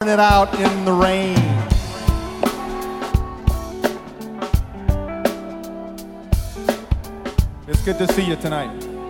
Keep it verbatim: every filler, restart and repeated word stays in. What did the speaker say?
it out in the rain. It's good to see you tonight.